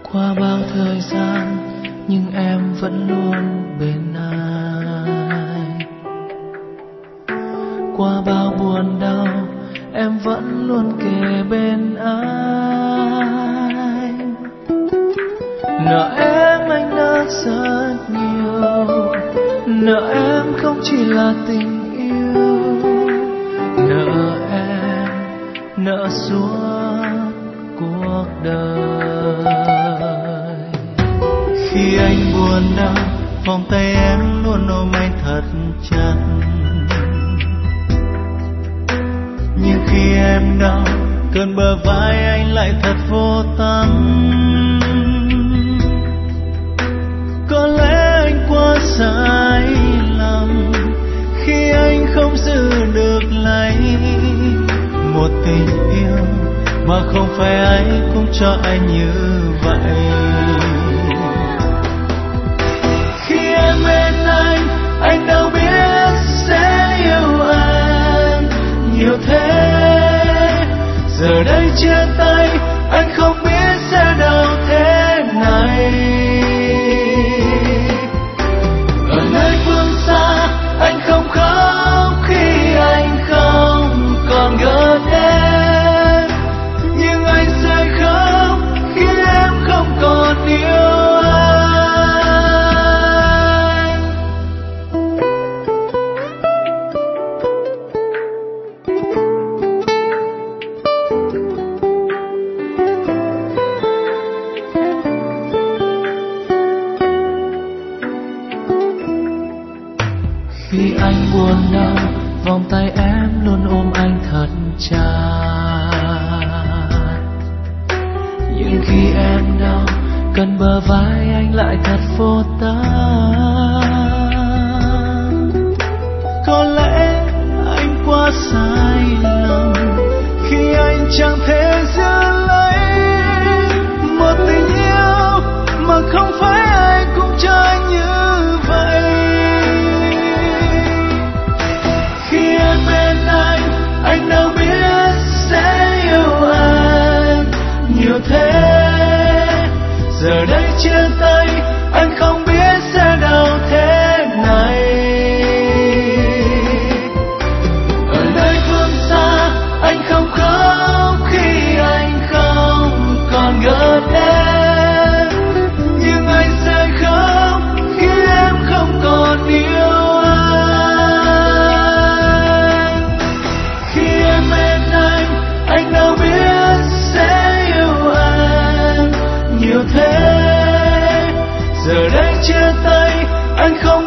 Qua bao thời gian nhưng em vẫn luôn bên anh. Qua bao buồn đau em vẫn luôn kề bên anh. Nợ em anh đã rất nhiều, nợ em không chỉ là tình yêu, nợ em nợ suốt cuộc đời. Khi anh buồn đau, vòng tay em luôn ôm anh thật chặt. Nhưng khi em đau, cơn bờ vai anh lại thật vô tâm. Có lẽ anh quá sai lầm khi anh không giữ được lấy một tình yêu mà không phải ai cũng cho anh như vậy. Khi em bên anh đâu biết sẽ yêu em nhiều thế. Giờ đây chia tay, anh không biết sẽ đâu thế này. Ở nơi phương xa, anh không khóc khi anh không còn gần em, nhưng anh sẽ khóc khi em không còn yêu anh. Khi anh buồn đau, vòng tay em luôn ôm anh thật chặt. Nhưng khi em đau, cần bờ vai anh lại thật vô tâm. Có lẽ anh quá sai lầm khi anh chẳng thể giữ lấy một tình yêu mà không phải ai cũng cho anh như vậy. Khi em bên anh đâu biết sẽ yêu anh nhiều thế. Giờ đây chia tay, anh không biết sẽ đâu thế này. Ở nơi phương xa, anh không khóc khi anh không còn gần em, nhưng anh sẽ khóc khi em không còn yêu anh. Khi em bên anh đâu biết sẽ yêu anh nhiều thế. Giờ đây chia tay, anh không